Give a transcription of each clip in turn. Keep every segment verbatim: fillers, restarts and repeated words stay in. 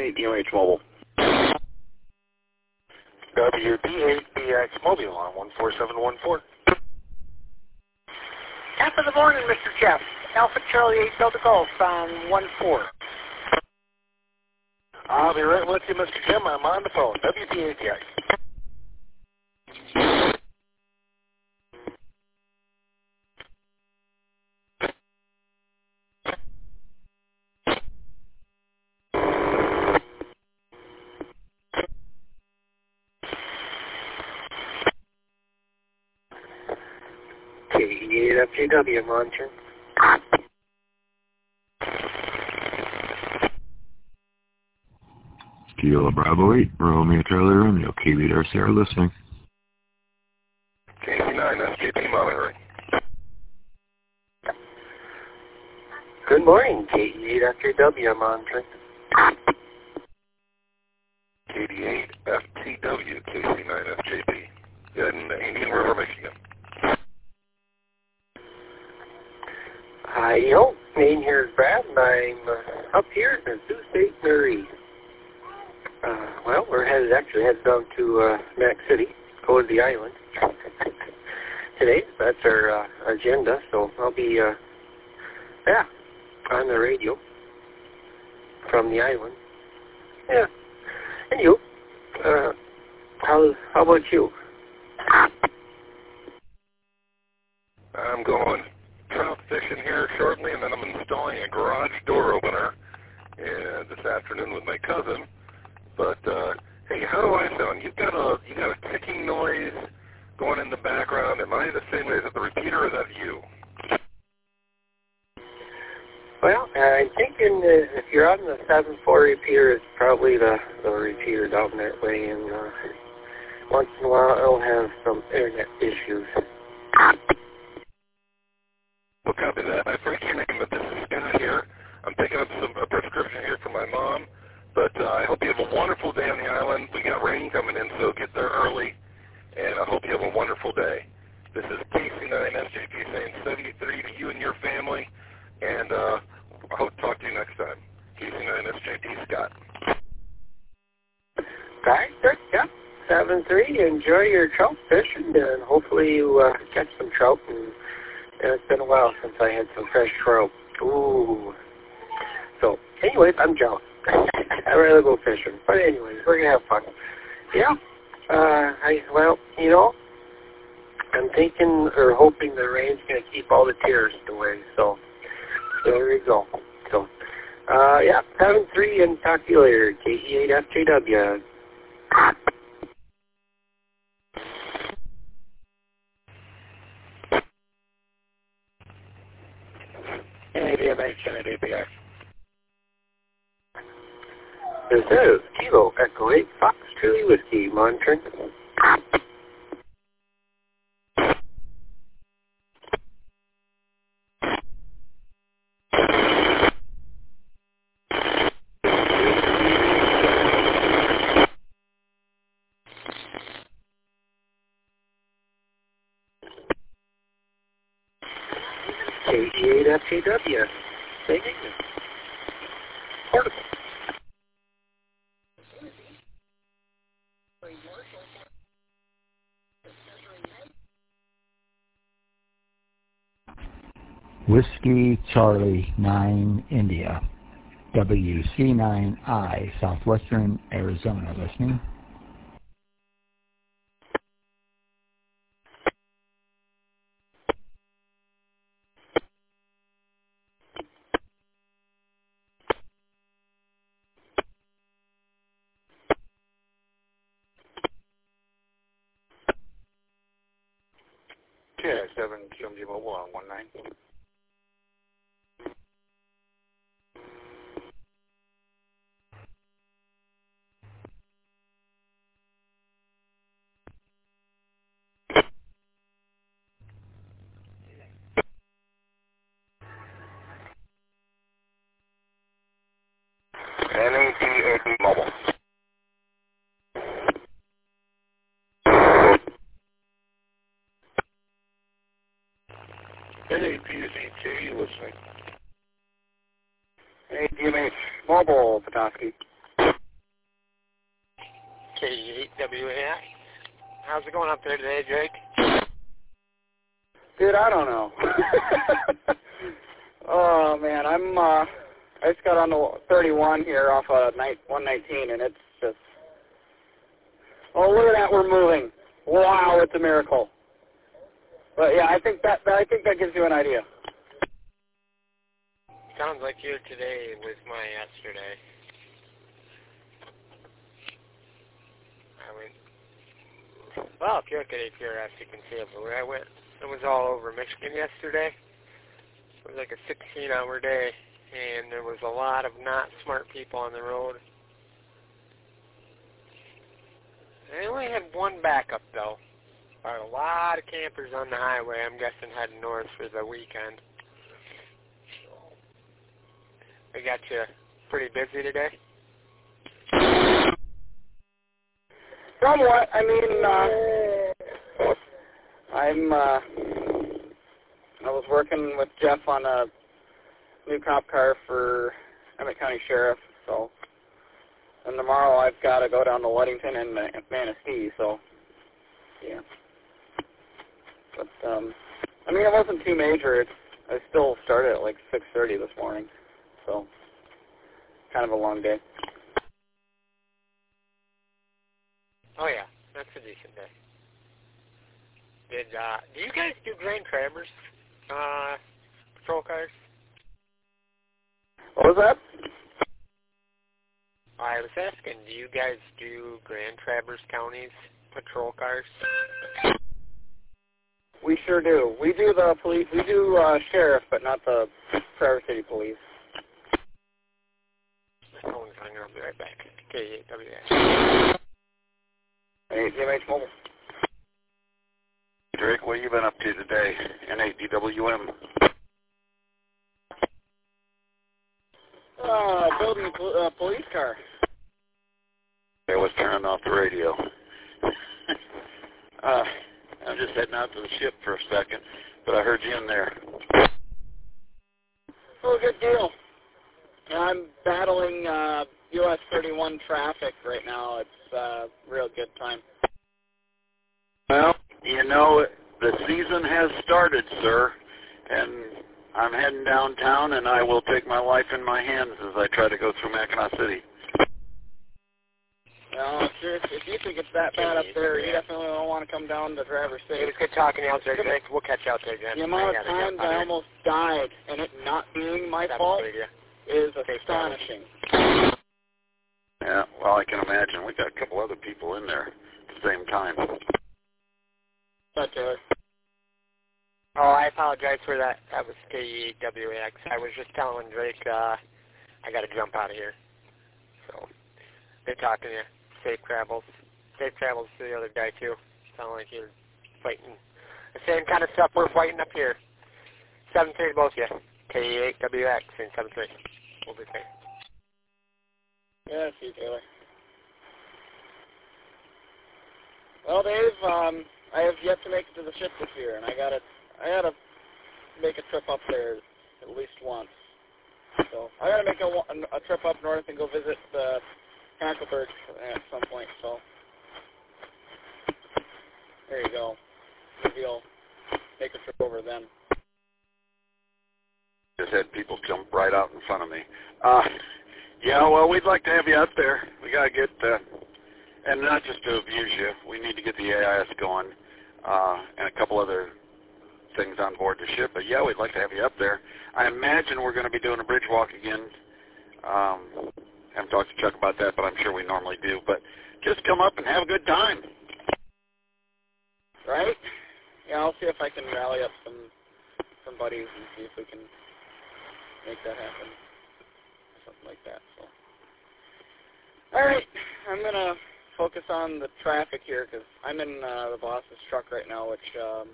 eight D M H Mobile. W D eight B X Mobile on one four seven one four. Top of the morning, Mister Jeff. Alpha Charlie eight Delta Golf on one four. I'll be right with you, Mister Jim. I'm on the phone. W D eight B X. K eight F J W, monitor. Kilo Bravo eight, Romeo Charlie Romeo, K B R Sierra listening. K C nine S J P monitoring. Good morning, K eight F J W, monitoring. K D eight F T W, K C nine F J P. In Indian River, Michigan. Hi, yo. Name here is Brad, and I'm uh, up here in Sioux State, Missouri. Uh, well, we're headed, actually headed down to uh, Mac City, go to the island today. That's our uh, agenda, so I'll be, uh, yeah, on the radio from the island. Yeah. And you? Uh, how, how about you? I'm going trout fishing here shortly, and then I'm installing a garage door opener uh, this afternoon with my cousin. But uh, hey, how do I sound? You've got a you got a ticking noise going in the background. Am I the same way? Is it the repeater, or is that you? Well, I'm thinking that if you're on the seven four repeater, it's probably the, the repeater down that way, and uh, once in a while it'll have some internet issues. Well, copy that. I forget your name, but this is Scott here. I'm picking up some a prescription here for my mom. But uh, I hope you have a wonderful day on the island. We got rain coming in, so get there early. And I hope you have a wonderful day. This is K C nine S J P saying seventy-three to you and your family. And uh, I hope to talk to you next time. K C nine S J P, Scott. All right, good, yeah. seven three, enjoy your trout fishing, and hopefully you uh, catch some trout. And, and it's been a while since I had some fresh trout. Ooh. So, anyways, I'm jealous. I'd rather go fishing. But anyways, we're going to have fun. Yeah. Uh, I, well, you know, I'm thinking or hoping the rain's going to keep all the tears away. So, there we go. So, uh, yeah, seven three, and talk to you later. K E eight F J W. N A D M H, N A D B X. This is Kilo Echo eight Fox Truly Whiskey, monitoring. K E eight F J W. Same English. Portable. Whiskey Charlie nine India, W C nine I, Southwestern Arizona, listening. K I seven Q M G Mobile on one nine. N A D A B Mobile. N A P Z K, listening. N A D M H Mobile, Petoskey. K E eight W A X. How's it going up there today, Jake? Dude, I don't know. Oh, man, I'm, uh, I just got on the thirty-one here off of one nineteen, and it's just, oh, look at that, we're moving. Wow, it's a miracle. But, yeah, I think that, I think that gives you an idea. Sounds like you today was my yesterday. I went, well, if you look at A P R S, you can see it, but where I went, it was all over Michigan yesterday. It was like a sixteen-hour day, and there was a lot of not smart people on the road. I only had one backup, though. But a lot of campers on the highway, I'm guessing, heading north for the weekend. We got you pretty busy today? Somewhat. I mean, uh, I'm, uh, I was working with Jeff on a new cop car for Emmett County Sheriff, so, and tomorrow I've got to go down to Ludington and Manistee, so, yeah. But, um, I mean, it wasn't too major. It's, I still started at like six thirty this morning, so, kind of a long day. Oh, yeah, that's a decent day. Did, uh, do you guys do Grand Traverse, uh, patrol cars? What was that? I was asking, do you guys do Grand Traverse County's patrol cars? We sure do. We do the police, we do, uh, sheriff, but not the Traverse City Police. My phone's hung. I'll be right back. K E eight W A. Hey, T M H Mobile. Drake, what have you been up to today? N eight D W M. Uh, building a pol- uh, police car. I was turning off the radio. uh, I'm just heading out to the ship for a second, but I heard you in there. Oh, good deal. I'm battling uh, U S thirty-one traffic right now. It's a uh, real good time. Well, you know, the season has started, sir, and I'm heading downtown, and I will take my life in my hands as I try to go through Mackinac City. Well, if, you're, if you think it's that bad up there, you definitely don't want to come down to Traverse City. It was good talking to you out there, Jake. We'll catch you out there again. The amount of times I almost died, and it not being my fault, is astonishing. Yeah, well, I can imagine. We got a couple other people in there at the same time. But, Taylor. Oh, I apologize for that. That was K E eight W A X. I was just telling Drake uh, I got to jump out of here. So, good talking to you. Safe travels. Safe travels to the other guy, too. Sound like you're fighting the same kind of stuff we're fighting up here. seven three to both of you. K E eight W A X and seven three. We'll be safe. Yeah, see you, Taylor. Well, Dave, um, I have yet to make it to the ship this year, and I gotta, I gotta make a trip up there at least once. So I gotta make a, a trip up north and go visit the Hackleberg at some point. So there you go. Maybe I'll make a trip over then. Just had people jump right out in front of me. Uh, yeah, well, we'd like to have you out there. We got to get, uh, and not just to abuse you, we need to get the A I S going uh, and a couple other things on board the ship. But, yeah, we'd like to have you up there. I imagine we're going to be doing a bridge walk again. Um, haven't talked to Chuck about that, but I'm sure we normally do. But just come up and have a good time. Right? Yeah, I'll see if I can rally up some, some buddies and see if we can make that happen, something like that. So, all right, I'm gonna focus on the traffic here because I'm in uh, the boss's truck right now, which um,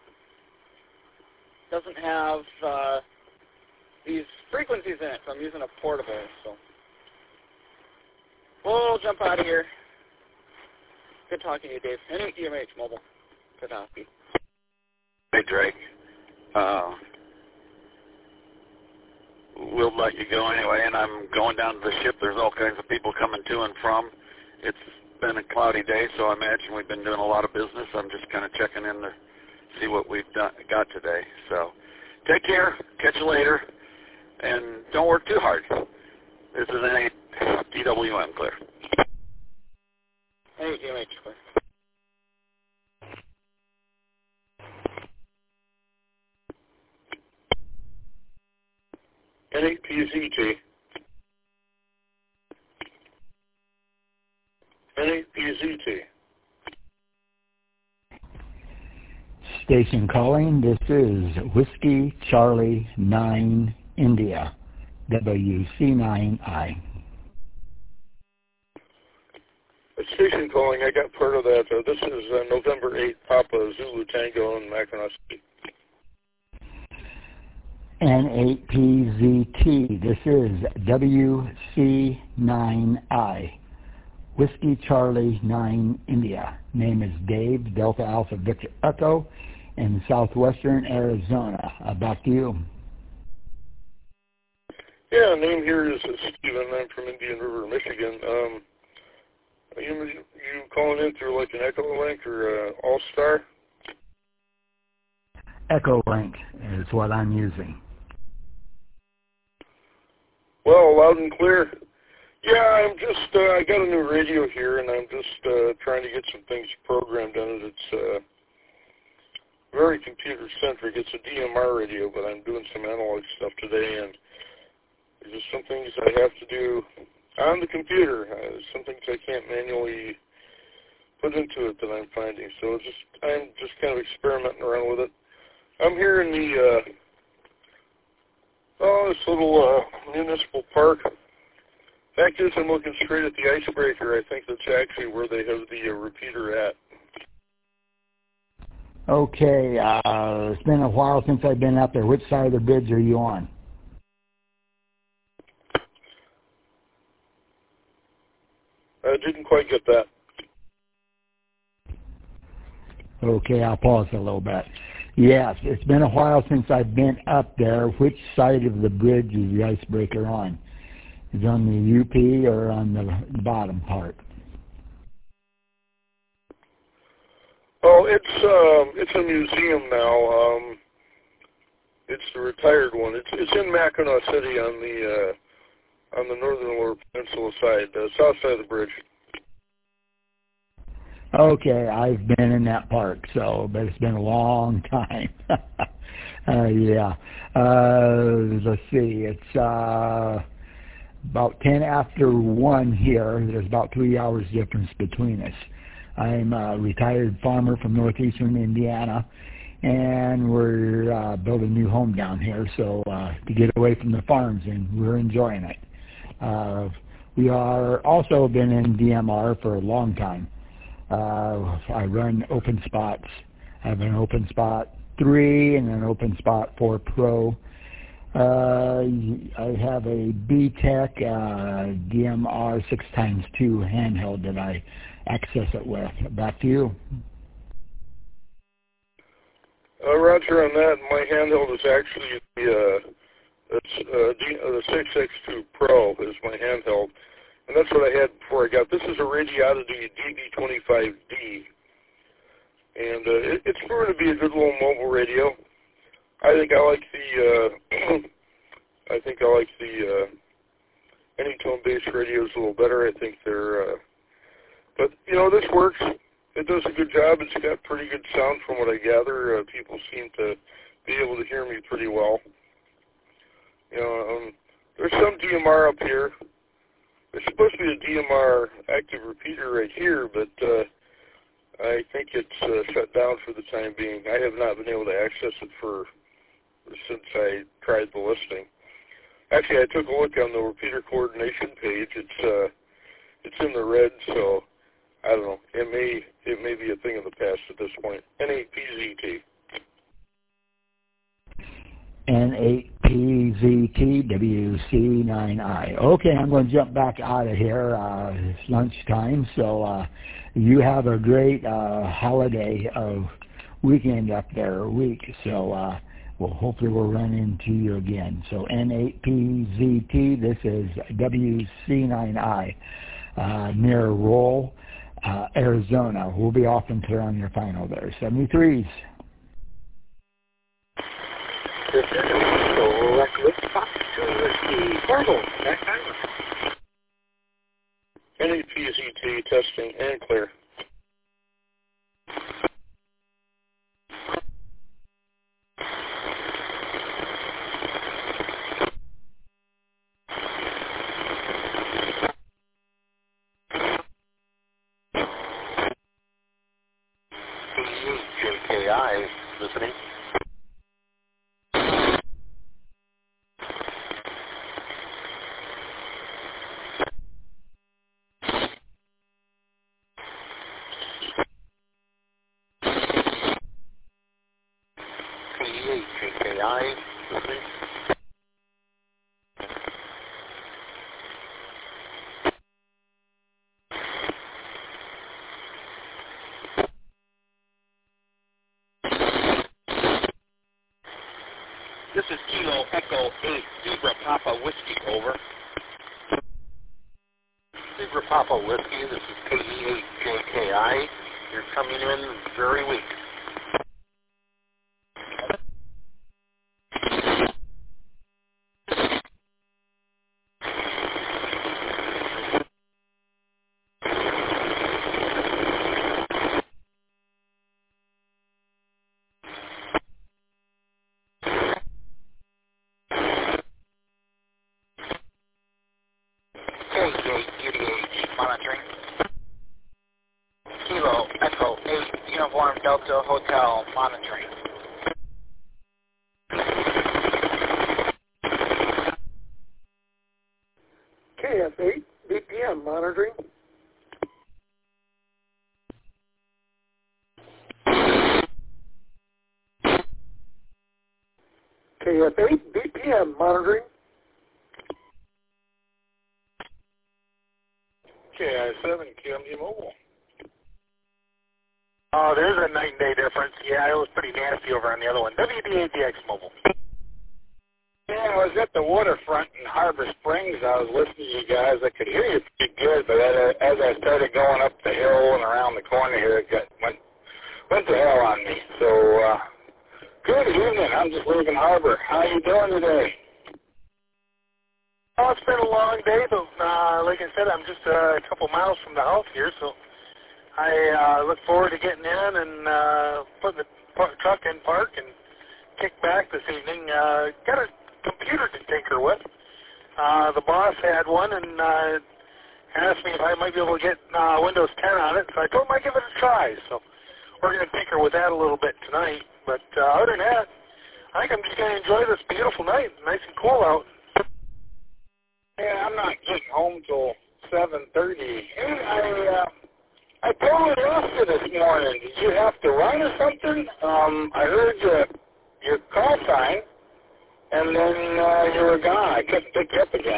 doesn't have uh, these frequencies in it, so I'm using a portable. So, we'll jump out of here. Good talking to you, Dave. N eight D M H Mobile. Good talking. Hey, Drake. Uh, we'll let you go anyway, and I'm going down to the ship. There's all kinds of people coming to and from. It's been a cloudy day, so I imagine we've been doing a lot of business. I'm just kind of checking in to see what we've done, got today. So take care. Catch you later. And don't work too hard. This is N eight D W M, clear. Hey, D M H, clear. N eight P Z T. N eight P Z T. Station calling, this is Whiskey Charlie nine India, W C nine I. Station calling, I got part of that. Uh, this is uh, November eighth, Papa Zulu Tango in Mackinac City. N eight P Z T, this is W C nine I. Whiskey Charlie nine India. Name is Dave, Delta Alpha Victor Echo, in southwestern Arizona. Uh, back to you. Yeah, name here is Stephen. I'm from Indian River, Michigan. Um, you, you calling in through like an Echo Link or uh, All-Star? Echo Link is what I'm using. Well, loud and clear. Yeah, I'm just, uh, I got a new radio here, and I'm just uh, trying to get some things programmed on it. It's uh, very computer-centric. It's a D M R radio, but I'm doing some analog stuff today, and there's just some things I have to do on the computer. Uh, some things I can't manually put into it that I'm finding. So it's just, I'm just kind of experimenting around with it. I'm here in the, uh, oh, this little uh, municipal park. Fact is, I'm looking straight at the icebreaker. I think that's actually where they have the uh, repeater at. Okay, uh, it's been a while since I've been up there. Which side of the bridge are you on? I didn't quite get that. Okay, I'll pause a little bit. Yes, it's been a while since I've been up there. Which side of the bridge is the icebreaker on? Is it on the U P or on the bottom part? Oh, it's um, it's a museum now. Um, it's the retired one. It's it's in Mackinac City on the uh, on the northern Lower Peninsula side, the south side of the bridge. Okay, I've been in that park, so but it's been a long time. uh, yeah. Uh, let's see. It's uh, about ten after one here. There's about three hours difference between us. I'm a retired farmer from northeastern Indiana, and we're uh, building a new home down here, so uh, to get away from the farms, and we're enjoying it. Uh, we are also been in D M R for a long time. Uh, I run open spots. I have an open spot three and an open spot four Pro. Uh, I have a B TEC uh, D M R six times two handheld that I access it with. Back to you. Uh, Roger on that. My handheld is actually the uh, it's, uh, D, uh, the six X two Pro is my handheld, and that's what I had before I got. This is a Radioddity D B twenty-five D, and uh, it, it's proven to be a good little mobile radio. I think I like the uh, I think I like the uh, Anytone-based radios a little better. I think they're, uh, but you know, this works. It does a good job. It's got pretty good sound from what I gather. Uh, people seem to be able to hear me pretty well. You know, um, there's some D M R up here. There's supposed to be a D M R active repeater right here, but uh, I think it's uh, shut down for the time being. I have not been able to access it for since I tried the listing. Actually, I took a look on the repeater coordination page. It's uh, it's in the red, so I don't know. It may it may be a thing of the past at this point. N eight P Z T. N eight P Z T W C nine I. Okay, I'm going to jump back out of here. Uh, it's lunchtime, so uh, you have a great uh, holiday of weekend up there, week. So uh, well, hopefully we'll run into you again. So N eight P Z T, this is W C nine I, uh, near Roll. uh, Arizona. We'll be off and clear on your final there. seventy-threes. This is Select Whiskey Fox to Whiskey Corvo, Jack Island. N A P Z T testing and clear. J K I listening. J K I listening. This is Kilo Echo eight, Zebra Papa Whiskey, over. Zebra Papa Whiskey, this is K E eight J K I. You're coming in very weak. K E eight U D H monitoring. Kilo Echo eight Uniform Delta Hotel monitoring. K F eight B P M monitoring. K F eight B P M monitoring. K I seven, K M G Mobile. Oh, there's a night and day difference. Yeah, it was pretty nasty over on the other one. W D A D X Mobile. Yeah, I was at the waterfront in Harbor Springs. I was listening to you guys. I could hear you pretty good, but as I, as I started going up the hill and around the corner here, it got, went went to hell on me. So, uh, good evening. I'm just leaving Harbor. How you doing today? Oh, it's been a long day, but uh, like I said, I'm just uh, a couple miles from the house here, so I uh, look forward to getting in and uh, putting the par- truck in park and kick back this evening. Uh, got a computer to tinker with. Uh, the boss had one and uh, asked me if I might be able to get uh, Windows ten on it, so I told him I'd give it a try. So we're going to tinker with that a little bit tonight. But uh, other than that, I think I'm just going to enjoy this beautiful night. Nice and cool out. Yeah, I'm not getting home till seven thirty. I uh, I totally lost you this morning. Did you have to run or something? Um, I heard your your call sign, and then uh, you were gone. I couldn't pick you up again.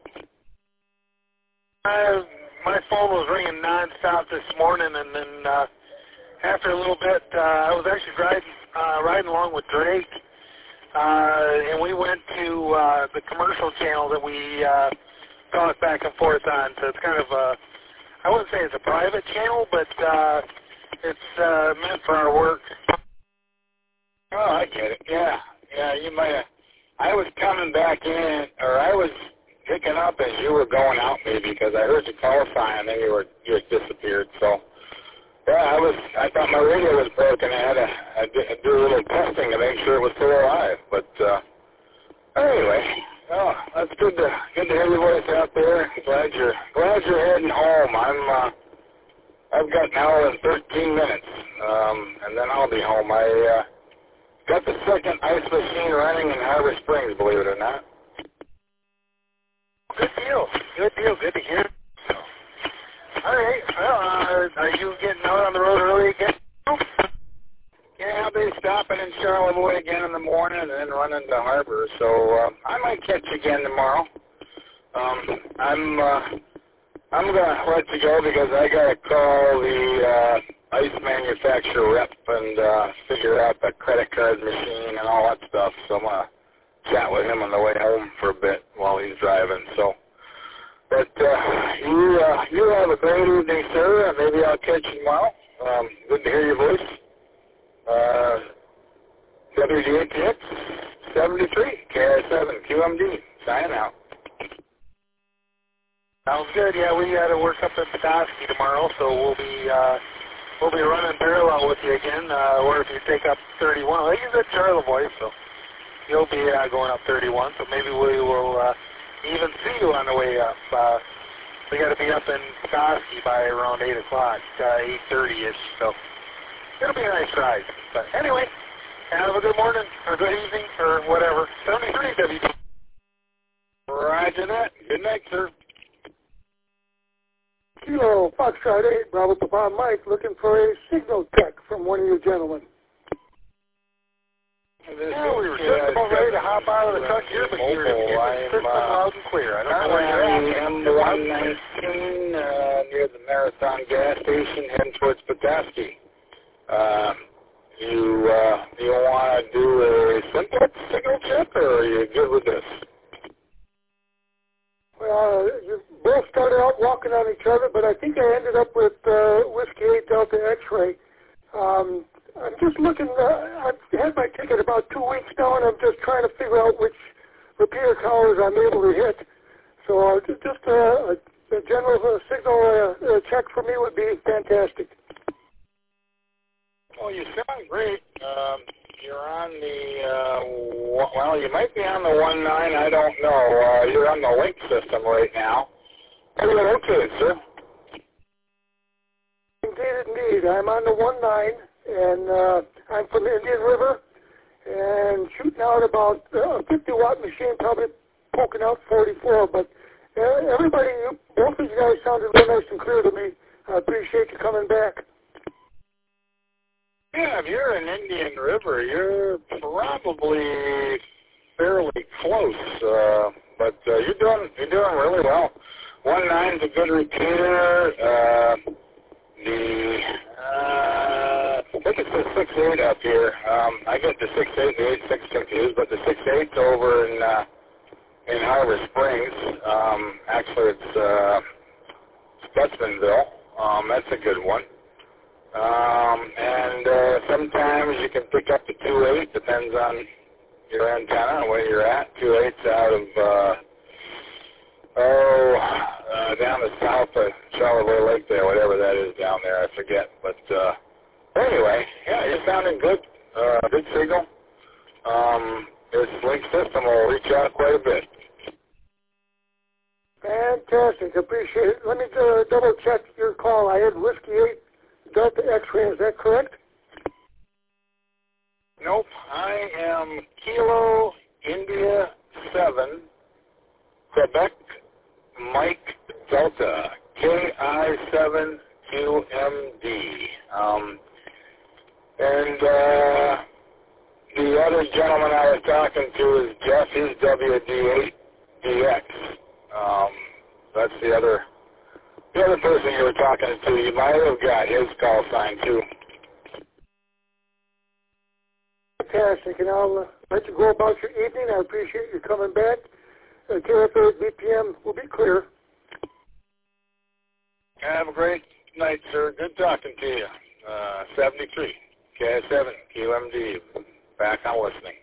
Uh, my phone was ringing nonstop this morning, and then uh, after a little bit, uh, I was actually driving uh, riding along with Drake. Uh, and we went to uh, the commercial channel that we uh, talk back and forth on. So it's kind of a, I wouldn't say it's a private channel, but uh, it's uh, meant for our work. Oh, I get it. Yeah, yeah. You might have. I was coming back in, or I was picking up as you were going out, maybe, because I heard your call sign, and then you were you had disappeared. So. Yeah, I was. I thought my radio was broken. I had to I did, I do a little testing to make sure it was still alive. But uh, anyway, oh, that's good to good to hear your voice out there. Glad you're glad you're heading home. I'm. Uh, I've got an hour and thirteen minutes, um, and then I'll be home. I uh, got the second ice machine running in Harbor Springs. Believe it or not. Good deal. Good deal. Good to hear. All right. Well, uh, are you getting out on the road early again? Yeah, I'll be stopping in Charlevoix again in the morning and then running to Harbor. So uh, I might catch you again tomorrow. Um, I'm uh, I'm gonna let you go because I gotta call the uh, ice manufacturer rep and uh, figure out the credit card machine and all that stuff. So I'm gonna chat with him on the way home for a bit while he's driving. So. But uh, you uh, you have a great evening, sir, and maybe I'll catch you tomorrow. Um, good to hear your voice. Uh, W D A T X seventy-three, K I seven, Q M D, signing out. Sounds good. Yeah, we got to work up in Petoskey tomorrow, so we'll be uh, we'll be running parallel with you again. Uh, or if you take up thirty-one, well, he's a Charlevoix, so you'll be uh, going up thirty-one. So maybe we will uh, even see you on the way up. Uh, we got to be up in Petoskey by around eight o'clock, uh, eight thirty-ish. So it'll be a nice ride. But anyway, have a good morning or good evening or whatever. seventy-three W D. Roger that. Good night, sir. Kilo Foxtrot eight, Bravo Papa Mike, looking for a signal check from one of you gentlemen. Yeah, we were just about ready to hop out of the truck here, but you're getting crystal loud and clear. I don't know where you're at. M one nineteen uh, near the Marathon gas station, heading towards Petoskey. Uh, you uh, you want to do a simple signal check, or are you good with this? Well, you both started out walking on each other, but I think I ended up with uh, Whiskey eight Delta X-Ray. Um, I'm just looking, uh, I've had my ticket about two weeks now, and I'm just trying to figure out which repeater towers I'm able to hit. So uh, just uh, a, a general uh, signal uh, uh, check for me would be fantastic. Well, you sound great. Um, you're on the, uh, well, you might be on the one nine, I don't know. Uh, you're on the link system right now. Everything okay, sir? Indeed, indeed. I'm on the one nine, and uh, I'm from the Indian River, and shooting out about uh, a fifty watt machine, probably poking out forty-four, but uh, everybody, you, both of you guys sounded real nice and clear to me. I appreciate you coming back. Yeah, if you're in Indian River, you're probably fairly close, uh, but uh, you're doing you're doing really well. One nine's a good repeater. Uh, the uh, I think it's the six eight up here. Um, I get the six eight, the eight six confused, but the six eight's over in uh, in Harbor Springs. Um, actually, it's uh, Stutzmanville. Um, that's a good one. Um, and uh, sometimes you can pick up the two eight, depends on your antenna and where you're at. two eight's out of, uh, oh, uh, down the south of Charlevoix Lake there, whatever that is down there, I forget. But uh, anyway, yeah, you're sounding good. Uh, good signal. Um, this link system will reach out quite a bit. Fantastic. Appreciate it. Let me uh, double check your call. I had Whiskey eight Delta X-Ray, is that correct? Nope. I am Kilo India seven, Quebec Mike Delta, K I seven Q M D. Um, and uh, the other gentleman I was talking to is Jeff. He's W D eight D X. Um, that's the other the other person you were talking to. You might have got his call sign too. Fantastic, and I'll uh, let you go about your evening. I appreciate you coming back. Uh, K F A B P M will be clear. Have a great night, sir. Good talking to you. Uh, seventy-three, K I seven, Q M D. Back on listening.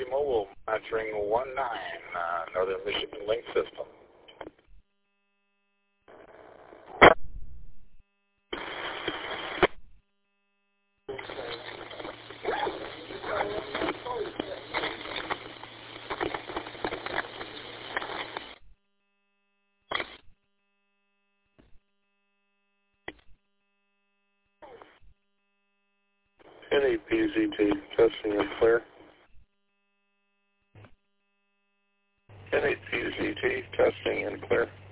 T-Mobile, monitoring one nine, uh, Northern Michigan Link System. N A P Z T, testing and clear. N A P Z T, testing and clear.